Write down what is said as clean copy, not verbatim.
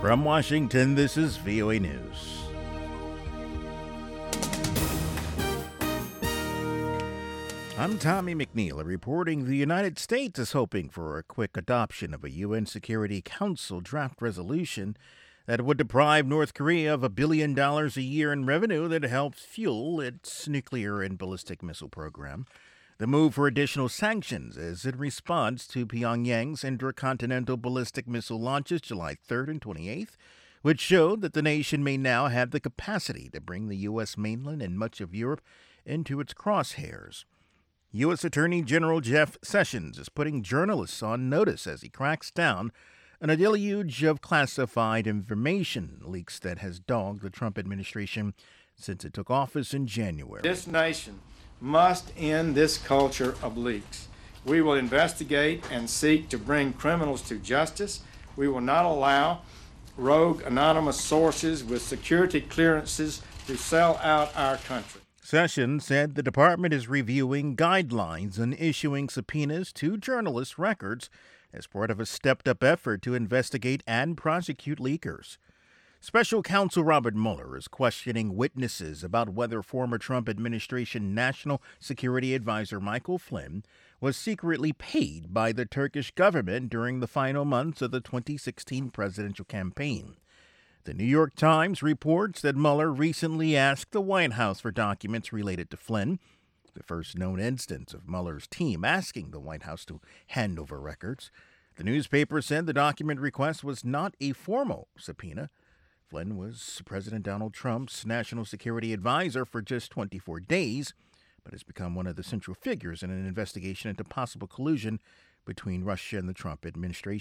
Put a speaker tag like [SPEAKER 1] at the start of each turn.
[SPEAKER 1] From Washington, this is VOA News. I'm Tommy McNeil reporting the United States is hoping for a quick adoption of a UN Security Council draft resolution that would deprive North Korea of $1 billion a year in revenue that helps fuel its nuclear and ballistic missile program. The move for additional sanctions is in response to Pyongyang's intercontinental ballistic missile launches July 3rd and 28th, which showed that the nation may now have the capacity to bring the U.S. mainland and much of Europe into its crosshairs. U.S. Attorney General Jeff Sessions is putting journalists on notice as he cracks down on a deluge of classified information leaks that has dogged the Trump administration since it took office in January.
[SPEAKER 2] This nation must end this culture of leaks. We will investigate and seek to bring criminals to justice. We will not allow rogue anonymous sources with security clearances to sell out our country.
[SPEAKER 1] Sessions said the department is reviewing guidelines and issuing subpoenas to journalists' records as part of a stepped-up effort to investigate and prosecute leakers. Special Counsel Robert Mueller is questioning witnesses about whether former Trump administration National Security Advisor Michael Flynn was secretly paid by the Turkish government during the final months of the 2016 presidential campaign. The New York Times reports that Mueller recently asked the White House for documents related to Flynn, the first known instance of Mueller's team asking the White House to hand over records. The newspaper said the document request was not a formal subpoena. Flynn was President Donald Trump's national security advisor for just 24 days, but has become one of the central figures in an investigation into possible collusion between Russia and the Trump administration.